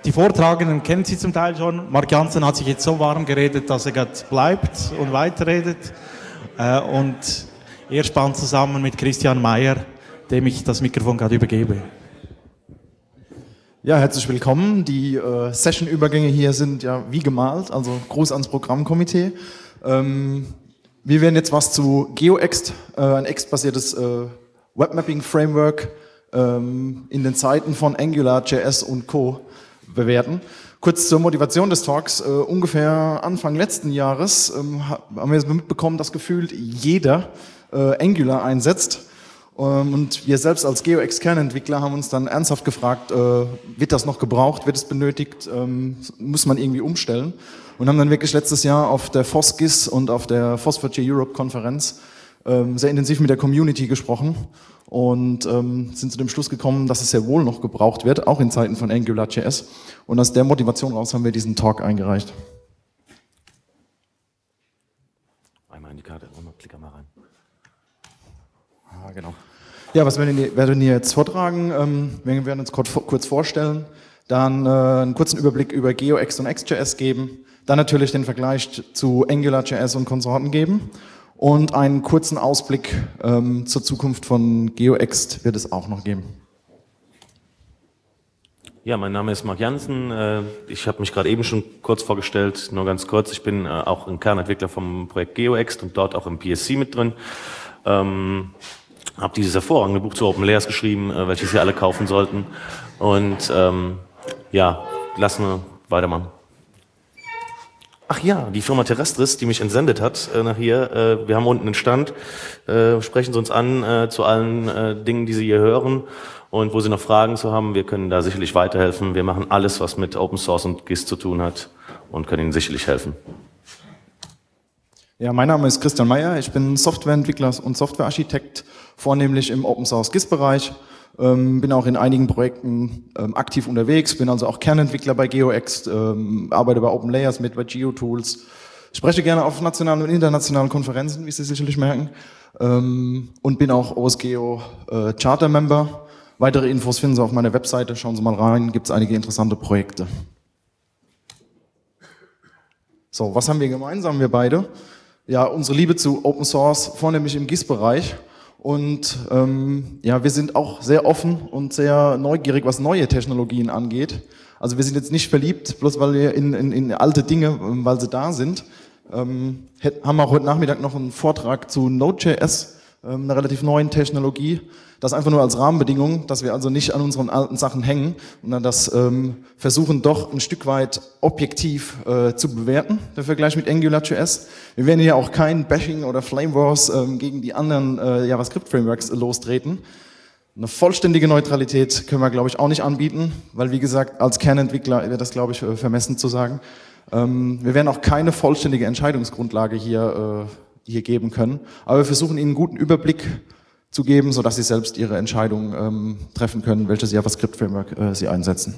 Die Vortragenden kennen Sie zum Teil schon. Mark Jansen hat sich jetzt so warm geredet, dass er gerade bleibt und weiterredet. Und er spannt zusammen mit Christian Meyer, dem ich das Mikrofon gerade übergebe. Ja, herzlich willkommen. Die Session-Übergänge hier sind ja wie gemalt, also Gruß ans Programmkomitee. Wir werden jetzt was zu GeoExt, ein Ext-basiertes Webmapping-Framework in den Zeiten von Angular, JS und Co. bewerten. Kurz zur Motivation des Talks. Ungefähr Anfang letzten Jahres haben wir mitbekommen, dass gefühlt jeder Angular einsetzt. Und wir selbst als GeoExt-Kernentwickler haben uns dann ernsthaft gefragt, wird das noch gebraucht, wird es benötigt, muss man irgendwie umstellen? Und haben dann wirklich letztes Jahr auf der FOSGIS und auf der FOSS4J Europe Konferenz sehr intensiv mit der Community gesprochen und sind zu dem Schluss gekommen, dass es sehr wohl noch gebraucht wird, auch in Zeiten von AngularJS. Und aus der Motivation raus haben wir diesen Talk eingereicht. Einmal in die Karte, klicker mal rein. Ah, genau. Ja, was werden wir jetzt vortragen? Wir werden uns kurz vorstellen, dann einen kurzen Überblick über GeoExt und Ext.js geben, dann natürlich den Vergleich zu AngularJS und Konsorten geben und einen kurzen Ausblick zur Zukunft von GeoExt wird es auch noch geben. Ja, mein Name ist Mark Jansen. Ich habe mich gerade eben schon kurz vorgestellt, nur ganz kurz. Ich bin auch ein Kernentwickler vom Projekt GeoExt und dort auch im PSC mit drin. Habe dieses hervorragende Buch zu Open Layers geschrieben, welches Sie alle kaufen sollten. Und ja, lassen wir weitermachen. Ach ja, die Firma Terrestris, die mich entsendet hat nach hier. Wir haben unten einen Stand. Sprechen Sie uns an zu allen Dingen, die Sie hier hören. Und wo Sie noch Fragen zu haben, wir können da sicherlich weiterhelfen. Wir machen alles, was mit Open Source und GIS zu tun hat und können Ihnen sicherlich helfen. Ja, mein Name ist Christian Meyer. Ich bin Softwareentwickler und Softwarearchitekt, vornehmlich im Open Source GIS-Bereich. Bin auch in einigen Projekten aktiv unterwegs, bin also auch Kernentwickler bei GeoExt, arbeite bei Open Layers mit, bei GeoTools, spreche gerne auf nationalen und internationalen Konferenzen, wie Sie sicherlich merken, und bin auch OSGeo Charter-Member. Weitere Infos finden Sie auf meiner Webseite, schauen Sie mal rein, gibt es einige interessante Projekte. So, was haben wir gemeinsam, wir beide? Ja, unsere Liebe zu Open Source, vornehmlich im GIS-Bereich. Und ja, wir sind auch sehr offen und sehr neugierig, was neue Technologien angeht. Also wir sind jetzt nicht verliebt, bloß weil wir in alte Dinge, weil sie da sind. Haben auch heute Nachmittag noch einen Vortrag zu Node.js, einer relativ neuen Technologie. Das einfach nur als Rahmenbedingung, dass wir also nicht an unseren alten Sachen hängen und dann das versuchen doch ein Stück weit objektiv zu bewerten, der Vergleich mit AngularJS. Wir werden hier auch kein Bashing oder Flame Wars gegen die anderen JavaScript-Frameworks lostreten. Eine vollständige Neutralität können wir, glaube ich, auch nicht anbieten, weil, wie gesagt, als Kernentwickler wäre das, glaube ich, vermessen zu sagen. Wir werden auch keine vollständige Entscheidungsgrundlage hier geben können, aber wir versuchen Ihnen einen guten Überblick zu geben, sodass Sie selbst Ihre Entscheidung treffen können, welches JavaScript-Framework Sie einsetzen.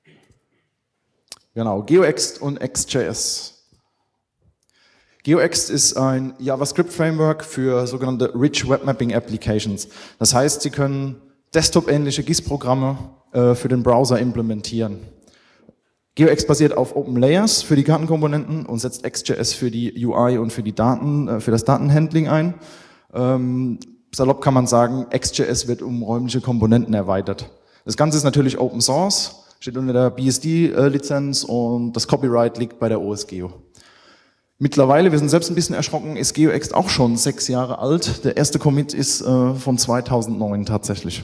Genau, GeoExt und Ext.js. GeoExt ist ein JavaScript-Framework für sogenannte Rich Webmapping Applications. Das heißt, Sie können Desktop-ähnliche GIS-Programme für den Browser implementieren. GeoExt basiert auf Open Layers für die Kartenkomponenten und setzt Ext.js für die UI und für die Daten, für das Datenhandling ein. Salopp kann man sagen, Ext.js wird um räumliche Komponenten erweitert. Das Ganze ist natürlich Open Source, steht unter der BSD-Lizenz und das Copyright liegt bei der OSGeo. Mittlerweile, wir sind selbst ein bisschen erschrocken, ist GeoExt auch schon 6 Jahre alt. Der erste Commit ist von 2009 tatsächlich.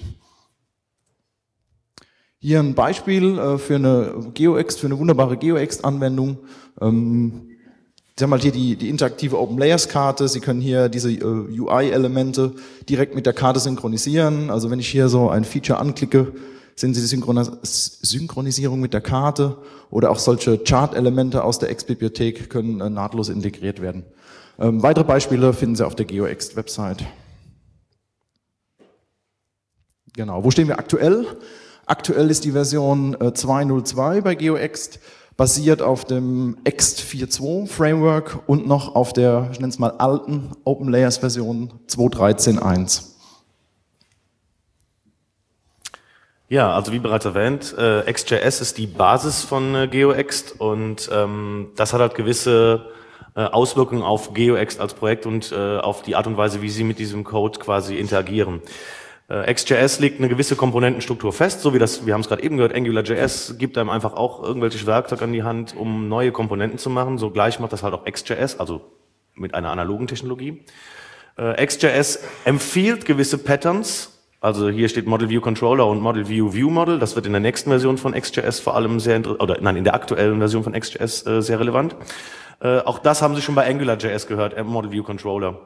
Hier ein Beispiel für eine GeoExt, für eine wunderbare GeoExt-Anwendung. Sie haben halt hier die interaktive Open Layers Karte. Sie können hier diese UI-Elemente direkt mit der Karte synchronisieren. Also wenn ich hier so ein Feature anklicke, sehen Sie die Synchronisierung mit der Karte oder auch solche Chart-Elemente aus der Ext-Bibliothek können nahtlos integriert werden. Weitere Beispiele finden Sie auf der GeoExt-Website. Genau, wo stehen wir aktuell? Aktuell ist die Version 2.0.2 bei GeoExt, basiert auf dem Ext 4.2 Framework und noch auf der, ich nenne es mal, alten Open Layers Version 2.13.1. Ja, also wie bereits erwähnt, XJS ist die Basis von GeoExt und das hat halt gewisse Auswirkungen auf GeoExt als Projekt und auf die Art und Weise, wie sie mit diesem Code quasi interagieren. XJS legt eine gewisse Komponentenstruktur fest, so wie das, wir haben es gerade eben gehört, AngularJS gibt einem einfach auch irgendwelche Werkzeuge an die Hand, um neue Komponenten zu machen. So gleich macht das halt auch XJS, also mit einer analogen Technologie. XJS empfiehlt gewisse Patterns. Also hier steht Model View Controller und Model View View Model. Das wird in der nächsten Version von XJS vor allem in der aktuellen Version von XJS sehr relevant. Auch das haben Sie schon bei AngularJS gehört, Model View Controller.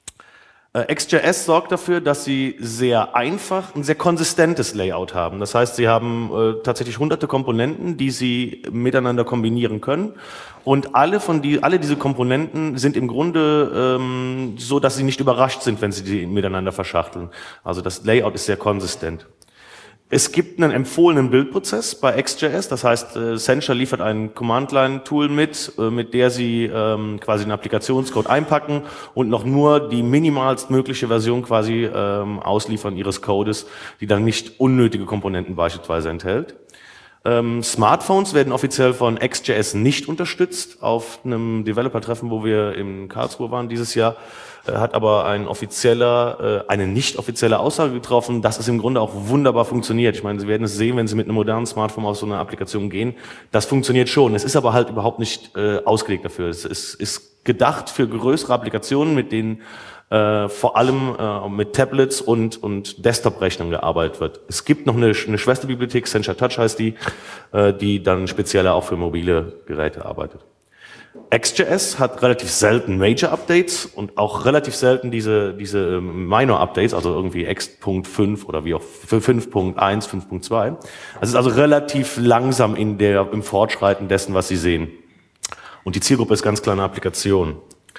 XJS sorgt dafür, dass Sie sehr einfach ein sehr konsistentes Layout haben. Das heißt, Sie haben tatsächlich hunderte Komponenten, die Sie miteinander kombinieren können. Und alle diese Komponenten sind im Grunde so, dass Sie nicht überrascht sind, wenn Sie die miteinander verschachteln. Also das Layout ist sehr konsistent. Es gibt einen empfohlenen Bildprozess bei XJS, das heißt, Sencha liefert ein Command-Line-Tool mit der Sie quasi einen Applikationscode einpacken und noch nur die minimalst mögliche Version quasi ausliefern Ihres Codes, die dann nicht unnötige Komponenten beispielsweise enthält. Smartphones werden offiziell von XJS nicht unterstützt. Auf einem Developer-Treffen, wo wir in Karlsruhe waren dieses Jahr, hat aber eine nicht offizielle Aussage getroffen, dass es im Grunde auch wunderbar funktioniert. Ich meine, Sie werden es sehen, wenn Sie mit einem modernen Smartphone aus so einer Applikation gehen. Das funktioniert schon. Es ist aber halt überhaupt nicht ausgelegt dafür. Es ist gedacht für größere Applikationen, mit denen vor allem mit Tablets und Desktop-Rechnern gearbeitet wird. Es gibt noch eine Schwesterbibliothek, Sencha Touch heißt die dann spezieller auch für mobile Geräte arbeitet. XJS hat relativ selten Major-Updates und auch relativ selten diese Minor-Updates, also irgendwie X.5 oder wie auch für 5.1, 5.2. Es ist also relativ langsam im Fortschreiten dessen, was Sie sehen. Und die Zielgruppe ist ganz klar eine Applikation.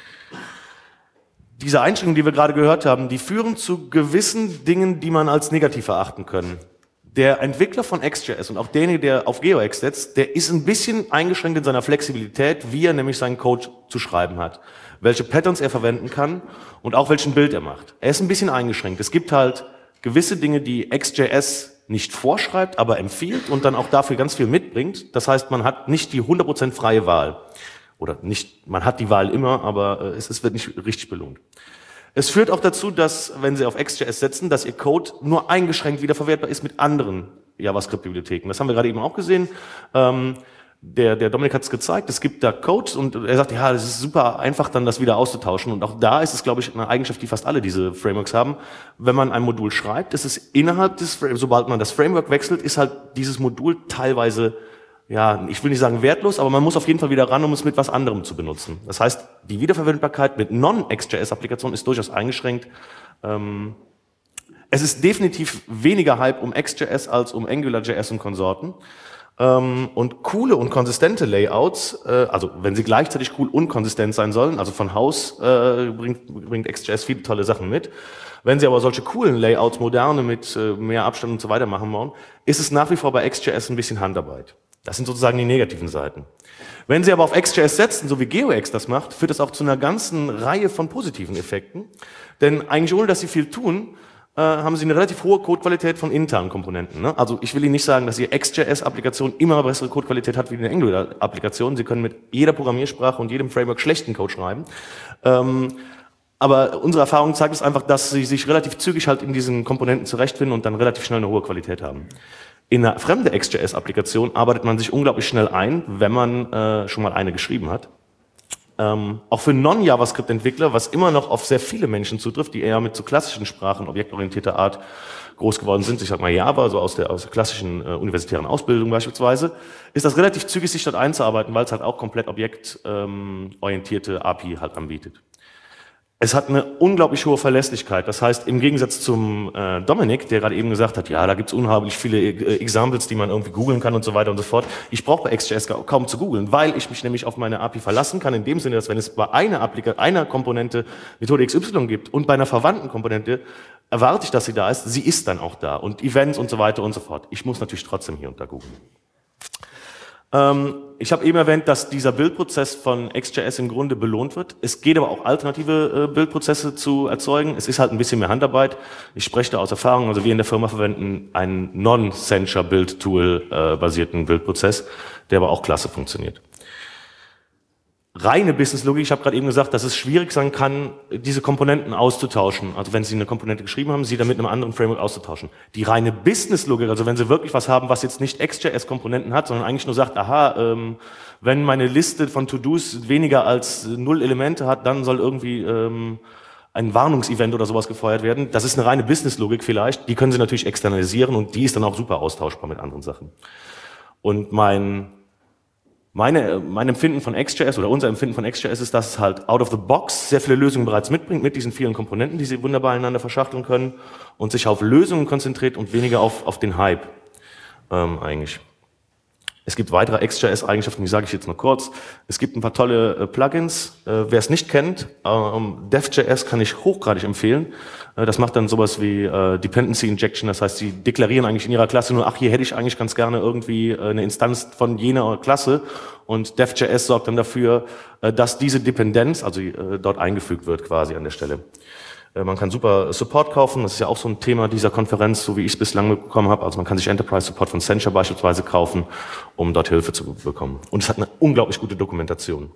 Diese Einschränkungen, die wir gerade gehört haben, die führen zu gewissen Dingen, die man als negativ erachten können. Der Entwickler von XJS und auch derjenige, der auf GeoExt setzt, der ist ein bisschen eingeschränkt in seiner Flexibilität, wie er nämlich seinen Code zu schreiben hat, welche Patterns er verwenden kann und auch welchen Bild er macht. Er ist ein bisschen eingeschränkt. Es gibt halt gewisse Dinge, die XJS nicht vorschreibt, aber empfiehlt und dann auch dafür ganz viel mitbringt. Das heißt, man hat nicht die 100% freie Wahl. Oder nicht, man hat die Wahl immer, aber es wird nicht richtig belohnt. Es führt auch dazu, dass, wenn Sie auf XJS setzen, dass Ihr Code nur eingeschränkt wiederverwertbar ist mit anderen JavaScript-Bibliotheken. Das haben wir gerade eben auch gesehen. Der Dominik hat es gezeigt, es gibt da Code und er sagt, ja, das ist super einfach, dann das wieder auszutauschen. Und auch da ist es, glaube ich, eine Eigenschaft, die fast alle diese Frameworks haben. Wenn man ein Modul schreibt, ist es innerhalb des Frameworks, sobald man das Framework wechselt, ist halt dieses Modul teilweise, ja, ich will nicht sagen wertlos, aber man muss auf jeden Fall wieder ran, um es mit was anderem zu benutzen. Das heißt, die Wiederverwendbarkeit mit Non-XJS-Applikationen ist durchaus eingeschränkt. Es ist definitiv weniger Hype um XJS als um AngularJS und Konsorten. Und coole und konsistente Layouts, also wenn sie gleichzeitig cool und konsistent sein sollen, also von Haus bringt XJS viele tolle Sachen mit. Wenn Sie aber solche coolen Layouts, moderne mit mehr Abstand und so weiter machen wollen, ist es nach wie vor bei XJS ein bisschen Handarbeit. Das sind sozusagen die negativen Seiten. Wenn Sie aber auf XJS setzen, so wie GeoExt das macht, führt das auch zu einer ganzen Reihe von positiven Effekten. Denn eigentlich ohne, dass Sie viel tun, haben Sie eine relativ hohe Codequalität von internen Komponenten. Ne? Also ich will Ihnen nicht sagen, dass Ihre XJS-Applikation immer bessere Codequalität hat wie eine Angular-Applikation. Sie können mit jeder Programmiersprache und jedem Framework schlechten Code schreiben. Aber unsere Erfahrung zeigt es einfach, dass Sie sich relativ zügig halt in diesen Komponenten zurechtfinden und dann relativ schnell eine hohe Qualität haben. In einer fremde XJS-Applikation arbeitet man sich unglaublich schnell ein, wenn man schon mal eine geschrieben hat. Auch für Non-JavaScript-Entwickler, was immer noch auf sehr viele Menschen zutrifft, die eher mit so klassischen Sprachen, objektorientierter Art groß geworden sind, ich sag mal Java, so aus der klassischen universitären Ausbildung beispielsweise, ist das relativ zügig, sich dort einzuarbeiten, weil es halt auch komplett objektorientierte API halt anbietet. Es hat eine unglaublich hohe Verlässlichkeit. Das heißt, im Gegensatz zum Dominik, der gerade eben gesagt hat, ja, da gibt's unheimlich viele Examples, die man irgendwie googeln kann und so weiter und so fort. Ich brauche bei XJS kaum zu googeln, weil ich mich nämlich auf meine API verlassen kann, in dem Sinne, dass wenn es bei einer Komponente Methode XY gibt und bei einer verwandten Komponente erwarte ich, dass sie da ist, sie ist dann auch da und Events und so weiter und so fort. Ich muss natürlich trotzdem hier und da googeln. Ich habe eben erwähnt, dass dieser Bildprozess von XJS im Grunde belohnt wird. Es geht aber auch alternative Bildprozesse zu erzeugen. Es ist halt ein bisschen mehr Handarbeit. Ich spreche da aus Erfahrung. Also wir in der Firma verwenden einen Non-Censure-Build-Tool basierten Bildprozess, der aber auch klasse funktioniert. Reine Business-Logik, ich habe gerade eben gesagt, dass es schwierig sein kann, diese Komponenten auszutauschen. Also wenn Sie eine Komponente geschrieben haben, sie dann mit einem anderen Framework auszutauschen. Die reine Business-Logik, also wenn Sie wirklich was haben, was jetzt nicht XJS-Komponenten hat, sondern eigentlich nur sagt, aha, wenn meine Liste von To-Dos weniger als 0 Elemente hat, dann soll irgendwie ein Warnungsevent oder sowas gefeuert werden. Das ist eine reine Business-Logik vielleicht. Die können Sie natürlich externalisieren und die ist dann auch super austauschbar mit anderen Sachen. Und mein Empfinden von XJS oder unser Empfinden von XJS ist, dass es halt out of the box sehr viele Lösungen bereits mitbringt, mit diesen vielen Komponenten, die sie wunderbar ineinander verschachteln können und sich auf Lösungen konzentriert und weniger auf den Hype eigentlich. Es gibt weitere XJS-Eigenschaften, die sage ich jetzt mal kurz. Es gibt ein paar tolle Plugins. Wer es nicht kennt, Dev.js kann ich hochgradig empfehlen. Das macht dann sowas wie Dependency Injection, das heißt, sie deklarieren eigentlich in ihrer Klasse nur, ach, hier hätte ich eigentlich ganz gerne irgendwie eine Instanz von jener Klasse und Dev.js sorgt dann dafür, dass diese Dependenz, also dort eingefügt wird quasi an der Stelle. Man kann super Support kaufen, das ist ja auch so ein Thema dieser Konferenz, so wie ich es bislang bekommen habe. Also man kann sich Enterprise Support von Censure beispielsweise kaufen, um dort Hilfe zu bekommen. Und es hat eine unglaublich gute Dokumentation.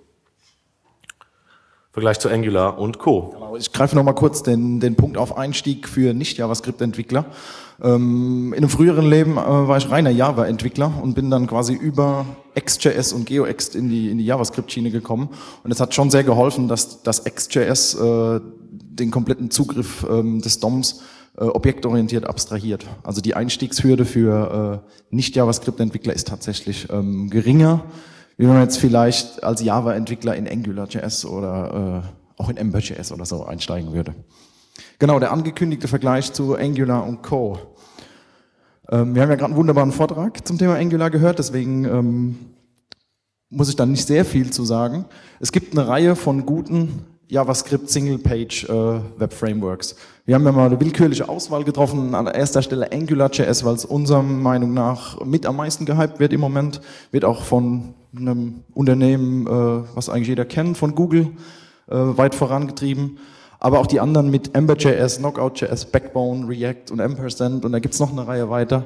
Vergleich zu Angular und Co. Genau, ich greife nochmal kurz den Punkt auf Einstieg für Nicht-JavaScript-Entwickler. In einem früheren Leben war ich reiner Java-Entwickler und bin dann quasi über XJS und GeoX in die JavaScript-Schiene gekommen. Und es hat schon sehr geholfen, dass das XJS den kompletten Zugriff des DOMs objektorientiert abstrahiert. Also die Einstiegshürde für Nicht-JavaScript-Entwickler ist tatsächlich geringer, wie man jetzt vielleicht als Java-Entwickler in AngularJS oder auch in Ember.js oder so einsteigen würde. Genau, der angekündigte Vergleich zu Angular und Co. Wir haben ja gerade einen wunderbaren Vortrag zum Thema Angular gehört, deswegen muss ich da nicht sehr viel zu sagen. Es gibt eine Reihe von guten JavaScript Single-Page Web Frameworks. Wir haben ja mal eine willkürliche Auswahl getroffen, an erster Stelle AngularJS, weil es unserer Meinung nach mit am meisten gehypt wird im Moment, wird auch von einem Unternehmen, was eigentlich jeder kennt, von Google, weit vorangetrieben. Aber auch die anderen mit Ember.js, Knockout.js, Backbone, React und Ampersand und da gibt's noch eine Reihe weiter.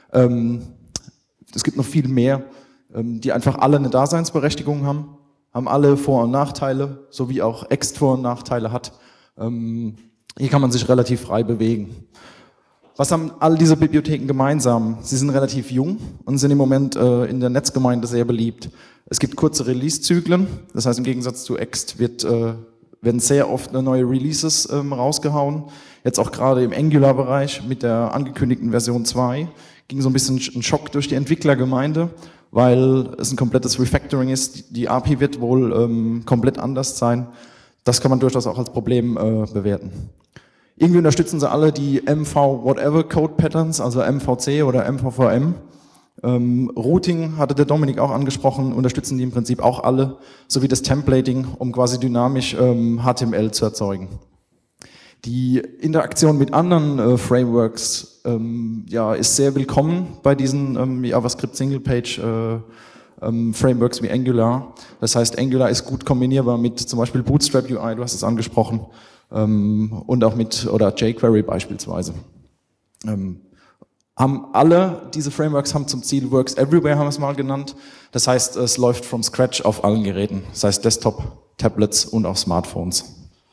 Es gibt noch viel mehr, die einfach alle eine Daseinsberechtigung haben alle Vor- und Nachteile, sowie auch Ext-Vor- und Nachteile hat. Hier kann man sich relativ frei bewegen. Was haben all diese Bibliotheken gemeinsam? Sie sind relativ jung und sind im Moment in der Netzgemeinde sehr beliebt. Es gibt kurze Release-Zyklen, das heißt im Gegensatz zu Ext werden sehr oft neue Releases rausgehauen. Jetzt auch gerade im Angular-Bereich mit der angekündigten Version 2 ging so ein bisschen ein Schock durch die Entwicklergemeinde, weil es ein komplettes Refactoring ist. Die API wird wohl komplett anders sein. Das kann man durchaus auch als Problem bewerten. Irgendwie unterstützen sie alle die MV-Whatever-Code-Patterns, also MVC oder MVVM. Routing hatte der Dominik auch angesprochen, unterstützen die im Prinzip auch alle, sowie das Templating, um quasi dynamisch HTML zu erzeugen. Die Interaktion mit anderen Frameworks ist sehr willkommen bei diesen JavaScript Single-Page Frameworks wie Angular. Das heißt, Angular ist gut kombinierbar mit zum Beispiel Bootstrap UI, du hast es angesprochen, und auch mit oder jQuery beispielsweise. Diese Frameworks haben zum Ziel, Works Everywhere haben wir es mal genannt. Das heißt, es läuft from scratch auf allen Geräten. Das heißt Desktop, Tablets und auch Smartphones.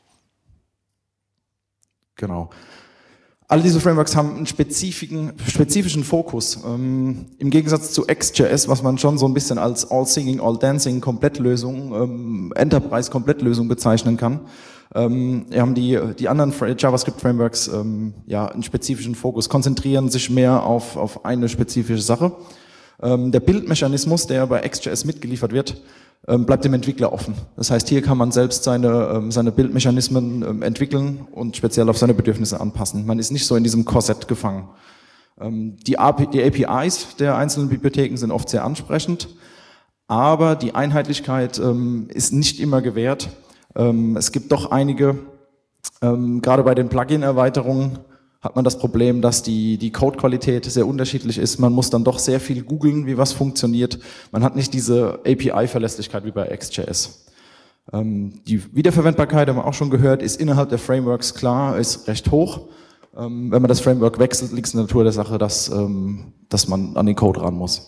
Genau. All diese Frameworks haben einen spezifischen Fokus. Im Gegensatz zu XJS, was man schon so ein bisschen als All-Singing, All-Dancing Komplettlösung, Enterprise-Komplettlösung bezeichnen kann, haben die anderen JavaScript-Frameworks einen spezifischen Fokus, konzentrieren sich mehr auf eine spezifische Sache. Der Bildmechanismus, der bei XJS mitgeliefert wird, bleibt dem Entwickler offen. Das heißt, hier kann man selbst seine Bildmechanismen entwickeln und speziell auf seine Bedürfnisse anpassen. Man ist nicht so in diesem Korsett gefangen. Die APIs der einzelnen Bibliotheken sind oft sehr ansprechend, aber die Einheitlichkeit ist nicht immer gewährt. Es gibt doch einige, gerade bei den Plugin-Erweiterungen, hat man das Problem, dass die Codequalität sehr unterschiedlich ist. Man muss dann doch sehr viel googeln, wie was funktioniert. Man hat nicht diese API-Verlässlichkeit wie bei XJS. Die Wiederverwendbarkeit, haben wir auch schon gehört, ist innerhalb der Frameworks klar, ist recht hoch. Wenn man das Framework wechselt, liegt es in der Natur der Sache, dass man an den Code ran muss.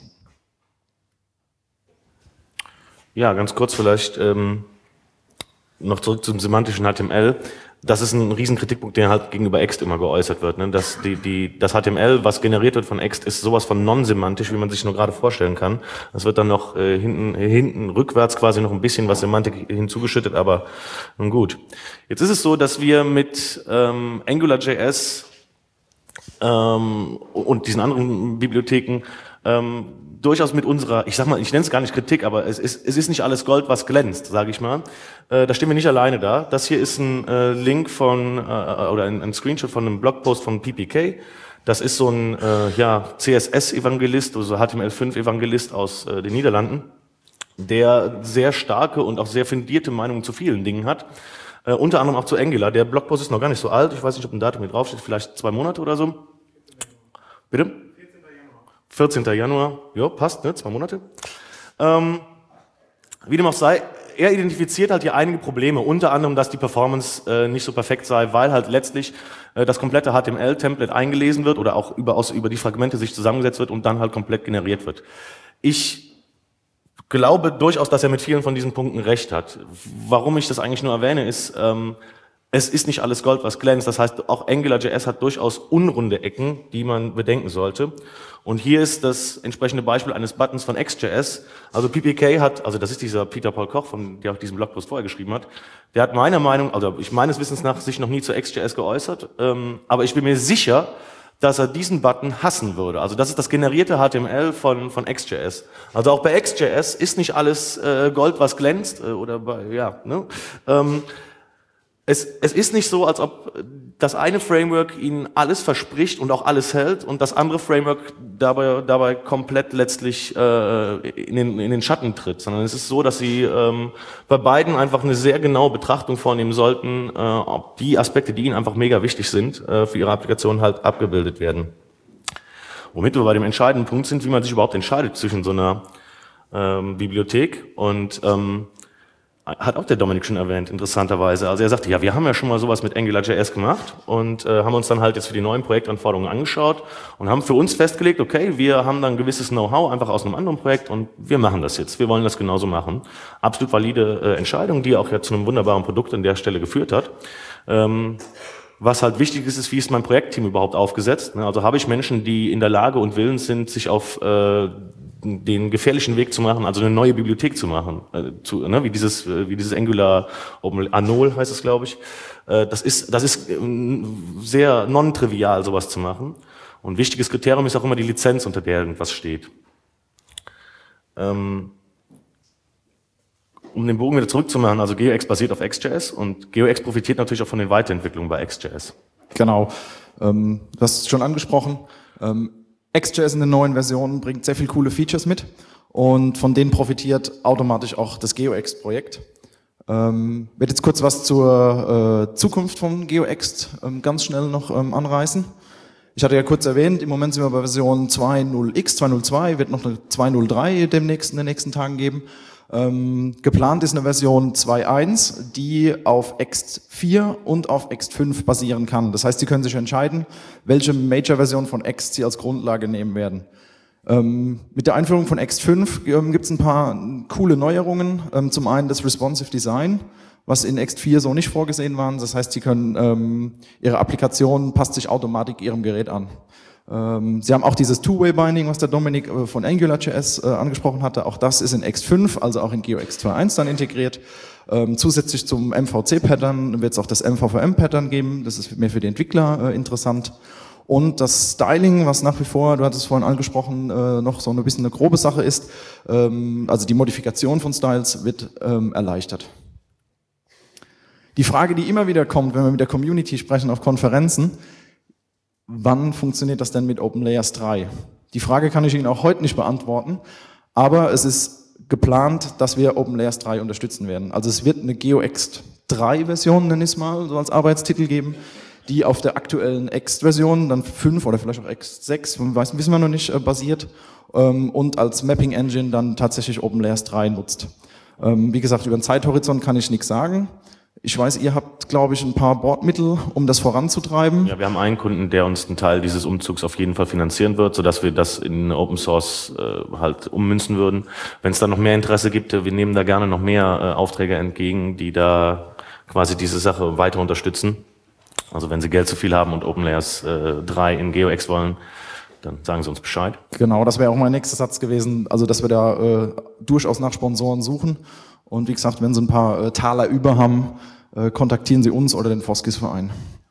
Ja, ganz kurz vielleicht noch zurück zum semantischen HTML. Das ist ein Riesenkritikpunkt, der halt gegenüber Ext immer geäußert wird. Ne? Dass das HTML, was generiert wird von Ext, ist sowas von non-semantisch, wie man sich nur gerade vorstellen kann. Das wird dann noch hinten rückwärts quasi noch ein bisschen was Semantik hinzugeschüttet, aber nun gut. Jetzt ist es so, dass wir mit AngularJS und diesen anderen Bibliotheken durchaus mit unserer, ich sag mal, ich nenne es gar nicht Kritik, aber es ist nicht alles Gold, was glänzt, sage ich mal. Da stehen wir nicht alleine da. Das hier ist ein Link von oder ein Screenshot von einem Blogpost von PPK. Das ist so ein CSS-Evangelist, also HTML5-Evangelist aus den Niederlanden, der sehr starke und auch sehr fundierte Meinungen zu vielen Dingen hat. Unter anderem auch zu Angular. Der Blogpost ist noch gar nicht so alt. Ich weiß nicht, ob ein Datum hier draufsteht, vielleicht 2 Monate oder so. Bitte? 14. Januar, ja, passt, ne, 2 Monate. Wie dem auch sei, er identifiziert halt hier einige Probleme, unter anderem, dass die Performance nicht so perfekt sei, weil halt letztlich das komplette HTML-Template eingelesen wird oder auch über die Fragmente sich zusammengesetzt wird und dann halt komplett generiert wird. Ich glaube durchaus, dass er mit vielen von diesen Punkten recht hat. Warum ich das eigentlich nur erwähne, ist, es ist nicht alles Gold, was glänzt. Das heißt, auch AngularJS hat durchaus unrunde Ecken, die man bedenken sollte. Und hier ist das entsprechende Beispiel eines Buttons von XJS. Also PPK hat, also das ist dieser Peter Paul Koch, der auch diesen Blogpost vorher geschrieben hat, der hat meiner Meinung, also meines Wissens nach sich noch nie zu XJS geäußert, aber ich bin mir sicher, dass er diesen Button hassen würde. Also das ist das generierte HTML von XJS. Also auch bei XJS ist nicht alles Gold, was glänzt, oder bei, ja, ne? Es ist nicht so, als ob das eine Framework ihnen alles verspricht und auch alles hält und das andere Framework dabei komplett letztlich in den Schatten tritt, sondern es ist so, dass sie bei beiden einfach eine sehr genaue Betrachtung vornehmen sollten, ob die Aspekte, die ihnen einfach mega wichtig sind, für ihre Applikation halt abgebildet werden. Womit wir bei dem entscheidenden Punkt sind, wie man sich überhaupt entscheidet zwischen so einer Bibliothek und hat auch der Dominik schon erwähnt, interessanterweise. Also er sagte, ja, wir haben ja schon mal sowas mit AngularJS gemacht und haben uns dann halt jetzt für die neuen Projektanforderungen angeschaut und haben für uns festgelegt, okay, wir haben dann ein gewisses Know-how einfach aus einem anderen Projekt und wir machen das jetzt. Wir wollen das genauso machen. Absolut valide Entscheidung, die auch ja zu einem wunderbaren Produkt an der Stelle geführt hat. Was halt wichtig ist, wie ist mein Projektteam überhaupt aufgesetzt? Also habe ich Menschen, die in der Lage und willens sind, sich auf den gefährlichen Weg zu machen, also eine neue Bibliothek zu machen, wie dieses Angular Open Anol heißt es, glaube ich. Das ist sehr non-trivial, sowas zu machen. Und wichtiges Kriterium ist auch immer die Lizenz, unter der irgendwas steht. Um den Bogen wieder zurückzumachen, also GeoX basiert auf XJS und GeoX profitiert natürlich auch von den Weiterentwicklungen bei XJS. Genau, du hast es schon angesprochen. XJS in den neuen Versionen bringt sehr viele coole Features mit und von denen profitiert automatisch auch das GeoX-Projekt. Ich werde jetzt kurz was zur Zukunft von GeoX ganz schnell noch anreißen. Ich hatte ja kurz erwähnt, im Moment sind wir bei Version 2.0x, 2.02, wird noch eine 2.03 demnächst in den nächsten Tagen geben. Geplant ist eine Version 2.1, die auf Ext4 und auf Ext5 basieren kann. Das heißt, Sie können sich entscheiden, welche Major-Version von Ext Sie als Grundlage nehmen werden. Mit der Einführung von Ext5 gibt es ein paar coole Neuerungen. Zum einen das Responsive Design, was in Ext4 so nicht vorgesehen war. Das heißt, Sie können Ihre Applikation passt sich automatisch Ihrem Gerät an. Sie haben auch dieses Two-Way-Binding, was der Dominik von AngularJS angesprochen hatte. Auch das ist in Ext5, also auch in GeoX 2.1 dann integriert. Zusätzlich zum MVC-Pattern wird es auch das MVVM-Pattern geben. Das ist mehr für die Entwickler interessant. Und das Styling, was nach wie vor, du hattest es vorhin angesprochen, noch so ein bisschen eine grobe Sache ist, also die Modifikation von Styles wird erleichtert. Die Frage, die immer wieder kommt, wenn wir mit der Community sprechen auf Konferenzen: Wann funktioniert das denn mit OpenLayers 3? Die Frage kann ich Ihnen auch heute nicht beantworten, aber es ist geplant, dass wir OpenLayers 3 unterstützen werden. Also es wird eine GeoX 3 Version, nenne ich es mal, so als Arbeitstitel geben, die auf der aktuellen Ext-Version, dann 5 oder vielleicht auch Ext 6, wissen wir noch nicht, basiert und als Mapping-Engine dann tatsächlich OpenLayers 3 nutzt. Wie gesagt, über den Zeithorizont kann ich nichts sagen. Ich weiß, ihr habt, glaube ich, ein paar Bordmittel, um das voranzutreiben. Ja, wir haben einen Kunden, der uns einen Teil dieses Umzugs auf jeden Fall finanzieren wird, sodass wir das in Open Source halt ummünzen würden. Wenn es da noch mehr Interesse gibt, wir nehmen da gerne noch mehr Aufträge entgegen, die da quasi diese Sache weiter unterstützen. Also wenn Sie Geld zu viel haben und OpenLayers 3 in GeoX wollen, dann sagen Sie uns Bescheid. Genau, das wäre auch mein nächster Satz gewesen, also dass wir da durchaus nach Sponsoren suchen. Und wie gesagt, wenn Sie ein paar Taler über haben, kontaktieren Sie uns oder den Foskis-Verein.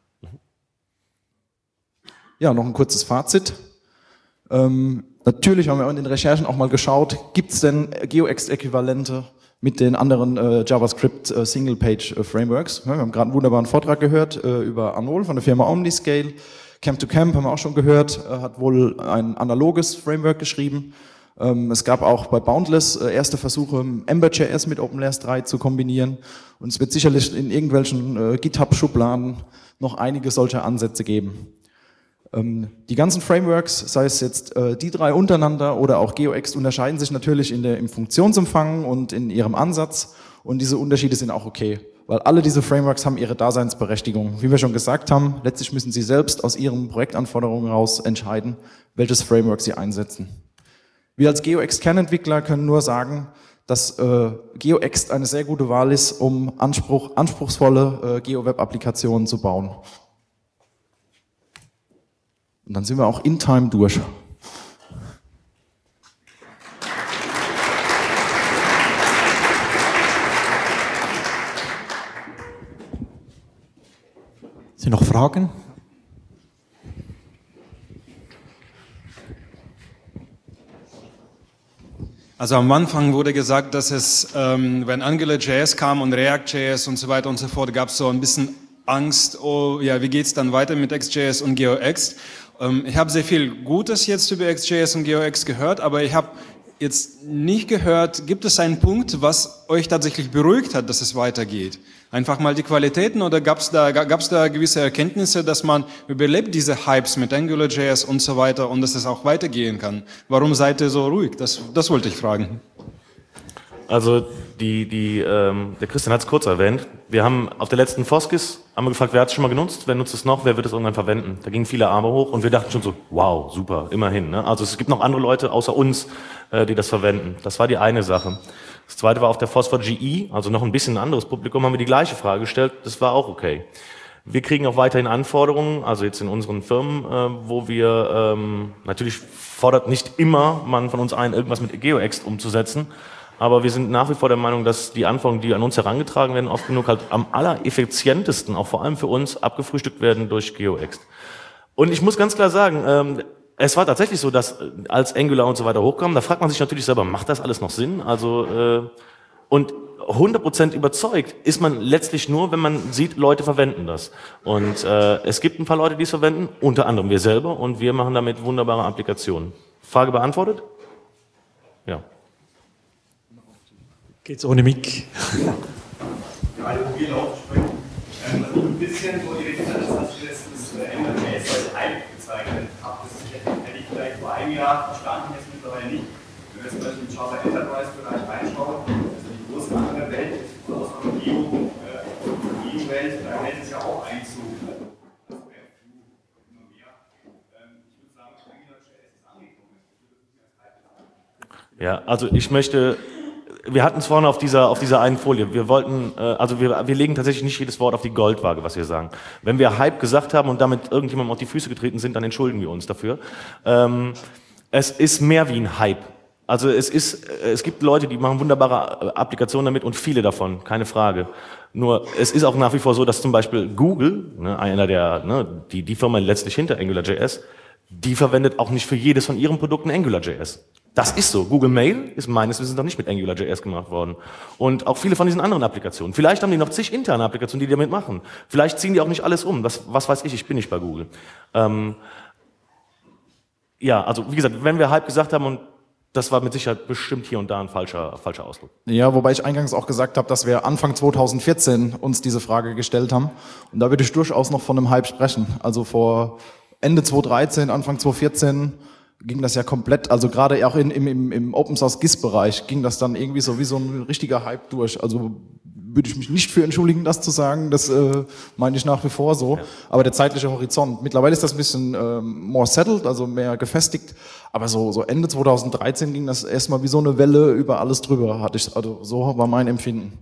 Ja, noch ein kurzes Fazit. Natürlich haben wir in den Recherchen auch mal geschaut, gibt es denn GeoX-Äquivalente mit den anderen JavaScript Single-Page-Frameworks? Ja, wir haben gerade einen wunderbaren Vortrag gehört über Anol von der Firma Omniscale. Camp2Camp haben wir auch schon gehört, hat wohl ein analoges Framework geschrieben. Es gab auch bei Boundless erste Versuche, Ember.js mit OpenLayers 3 zu kombinieren. Und es wird sicherlich in irgendwelchen GitHub-Schubladen noch einige solcher Ansätze geben. Die ganzen Frameworks, sei es jetzt die drei untereinander oder auch GeoX, unterscheiden sich natürlich im Funktionsumfang und in ihrem Ansatz. Und diese Unterschiede sind auch okay, weil alle diese Frameworks haben ihre Daseinsberechtigung. Wie wir schon gesagt haben, letztlich müssen Sie selbst aus Ihren Projektanforderungen heraus entscheiden, welches Framework Sie einsetzen. Wir als GeoX-Kernentwickler können nur sagen, dass GeoX eine sehr gute Wahl ist, um anspruchsvolle GeoWeb-Applikationen zu bauen. Und dann sind wir auch in Time durch. Sind noch Fragen? Also am Anfang wurde gesagt, dass es, wenn AngularJS kam und React.js und so weiter und so fort, gab es so ein bisschen Angst, oh ja, wie geht's dann weiter mit XJS und GeoX? Ich habe sehr viel Gutes jetzt über XJS und GeoX gehört, aber ich habe jetzt nicht gehört, gibt es einen Punkt, was euch tatsächlich beruhigt hat, dass es weitergeht? Einfach mal die Qualitäten oder gab's da gewisse Erkenntnisse, dass man überlebt diese Hypes mit AngularJS und so weiter und dass es auch weitergehen kann? Warum seid ihr so ruhig? Das wollte ich fragen. Also der Christian hat es kurz erwähnt. Wir haben auf der letzten Foskis haben wir gefragt, wer hat es schon mal genutzt, wer nutzt es noch, wer wird es irgendwann verwenden. Da gingen viele Arme hoch und wir dachten schon so, wow, super, immerhin. Ne? Also es gibt noch andere Leute außer uns, die das verwenden. Das war die eine Sache. Das zweite war auf der Phosphor GE, also noch ein bisschen ein anderes Publikum, haben wir die gleiche Frage gestellt. Das war auch okay. Wir kriegen auch weiterhin Anforderungen, also jetzt in unseren Firmen, wo wir natürlich fordert nicht immer man von uns ein, irgendwas mit GeoX umzusetzen. Aber wir sind nach wie vor der Meinung, dass die Anforderungen, die an uns herangetragen werden, oft genug halt am allereffizientesten, auch vor allem für uns, abgefrühstückt werden durch GeoX. Und ich muss ganz klar sagen, es war tatsächlich so, dass als Angular und so weiter hochkam, da fragt man sich natürlich selber, macht das alles noch Sinn? Also und 100% überzeugt ist man letztlich nur, wenn man sieht, Leute verwenden das. Und es gibt ein paar Leute, die es verwenden, unter anderem wir selber, und wir machen damit wunderbare Applikationen. Frage beantwortet? Ja. Geht's ohne Mic? Gerade mobil aufsprechen. Ein bisschen so die Richtung, dass du letztens AngularJS als Hype bezeichnet hast. Das hätte ich vielleicht vor einem Jahr verstanden, jetzt mittlerweile nicht. Wenn wir zum Beispiel im Java Enterprise-Bereich reinschauen, also die große andere Welt, die große Welt, da hält es ja auch Einzug. Also immer mehr. Ich würde sagen, AngularJS ist angekommen. Ja, also ich möchte... Wir hatten es vorhin auf dieser einen Folie. Wir wollten, also wir legen tatsächlich nicht jedes Wort auf die Goldwaage, was wir sagen. Wenn wir Hype gesagt haben und damit irgendjemandem auf die Füße getreten sind, dann entschuldigen wir uns dafür. Es ist mehr wie ein Hype. Also es gibt Leute, die machen wunderbare Applikationen damit und viele davon, keine Frage. Nur es ist auch nach wie vor so, dass zum Beispiel Google, einer der, die Firma letztlich hinter AngularJS, die verwendet auch nicht für jedes von ihren Produkten AngularJS. Das ist so. Google Mail ist meines Wissens noch nicht mit AngularJS gemacht worden. Und auch viele von diesen anderen Applikationen. Vielleicht haben die noch zig interne Applikationen, die damit machen. Vielleicht ziehen die auch nicht alles um. Was weiß ich bin nicht bei Google. Ja, also wie gesagt, wenn wir Hype gesagt haben und das war mit Sicherheit bestimmt hier und da ein falscher Ausdruck. Ja, wobei ich eingangs auch gesagt habe, dass wir Anfang 2014 uns diese Frage gestellt haben. Und da würde ich durchaus noch von einem Hype sprechen. Also vor Ende 2013, Anfang 2014 ging das ja komplett, also gerade auch im Open Source GIS-Bereich ging das dann irgendwie so wie so ein richtiger Hype durch. Also würde ich mich nicht für entschuldigen, das zu sagen, das meine ich nach wie vor so. Ja. Aber der zeitliche Horizont, mittlerweile ist das ein bisschen more settled, also mehr gefestigt. Aber so Ende 2013 ging das erstmal wie so eine Welle über alles drüber, also so war mein Empfinden.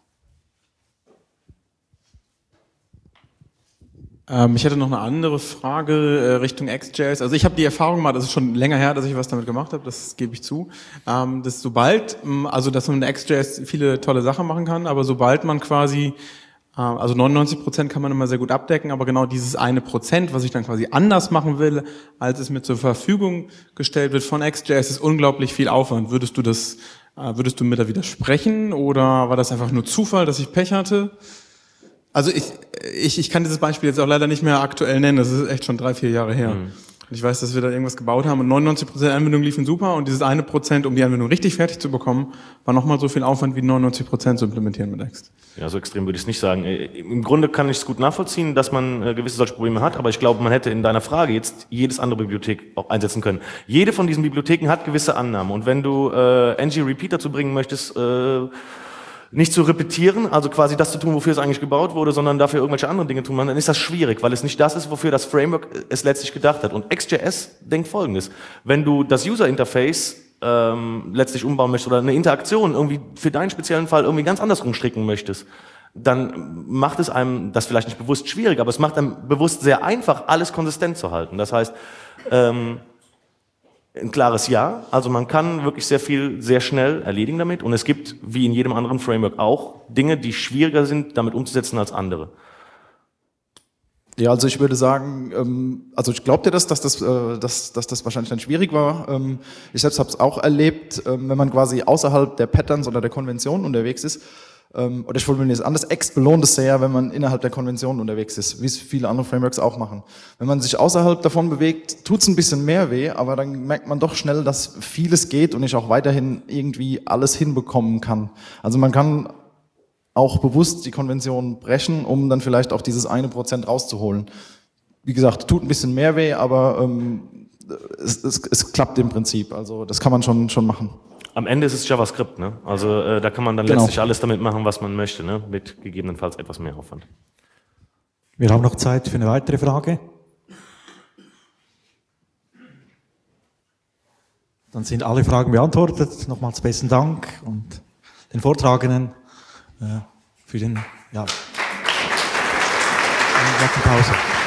Ich hätte noch eine andere Frage Richtung XJS. Also ich habe die Erfahrung gemacht, das ist schon länger her, dass ich was damit gemacht habe, das gebe ich zu, dass dass man mit XJS viele tolle Sachen machen kann, aber sobald man quasi, also 99% kann man immer sehr gut abdecken, aber genau dieses 1%, was ich dann quasi anders machen will, als es mir zur Verfügung gestellt wird von XJS, ist unglaublich viel Aufwand. Würdest du mir da widersprechen oder war das einfach nur Zufall, dass ich Pech hatte? Also ich kann dieses Beispiel jetzt auch leider nicht mehr aktuell nennen, das ist echt schon 3-4 Jahre her. Und ich weiß, dass wir da irgendwas gebaut haben und 99% der Anwendungen liefen super und dieses 1%, um die Anwendung richtig fertig zu bekommen, war nochmal so viel Aufwand wie 99% zu implementieren mit Ext. Ja, so extrem würde ich es nicht sagen. Im Grunde kann ich es gut nachvollziehen, dass man gewisse solche Probleme hat, aber ich glaube, man hätte in deiner Frage jetzt jedes andere Bibliothek auch einsetzen können. Jede von diesen Bibliotheken hat gewisse Annahmen und wenn du ng-repeat dazu bringen möchtest, nicht zu repetieren, also quasi das zu tun, wofür es eigentlich gebaut wurde, sondern dafür irgendwelche anderen Dinge tun, dann ist das schwierig, weil es nicht das ist, wofür das Framework es letztlich gedacht hat. Und XJS denkt Folgendes: Wenn du das User Interface letztlich umbauen möchtest oder eine Interaktion irgendwie für deinen speziellen Fall irgendwie ganz anders rumstricken möchtest, dann macht es einem das vielleicht nicht bewusst schwierig, aber es macht einem bewusst sehr einfach, alles konsistent zu halten. Das heißt, ein klares Ja. Also man kann wirklich sehr viel, sehr schnell erledigen damit. Und es gibt, wie in jedem anderen Framework auch, Dinge, die schwieriger sind, damit umzusetzen als andere. Ja, also ich würde sagen, also ich glaube dir dass das wahrscheinlich dann schwierig war. Ich selbst habe es auch erlebt, wenn man quasi außerhalb der Patterns oder der Konvention unterwegs ist. Oder ich formuliere es anders, Ext belohnt es sehr, wenn man innerhalb der Konvention unterwegs ist, wie es viele andere Frameworks auch machen. Wenn man sich außerhalb davon bewegt, tut es ein bisschen mehr weh, aber dann merkt man doch schnell, dass vieles geht und ich auch weiterhin irgendwie alles hinbekommen kann. Also man kann auch bewusst die Konvention brechen, um dann vielleicht auch dieses 1% rauszuholen. Wie gesagt, tut ein bisschen mehr weh, aber es klappt im Prinzip. Also das kann man schon machen. Am Ende ist es JavaScript, ne? Also da kann man dann letztlich alles damit machen, was man möchte, ne? Mit gegebenenfalls etwas mehr Aufwand. Wir haben noch Zeit für eine weitere Frage. Dann sind alle Fragen beantwortet. Nochmals besten Dank und den Vortragenden für den, Pause.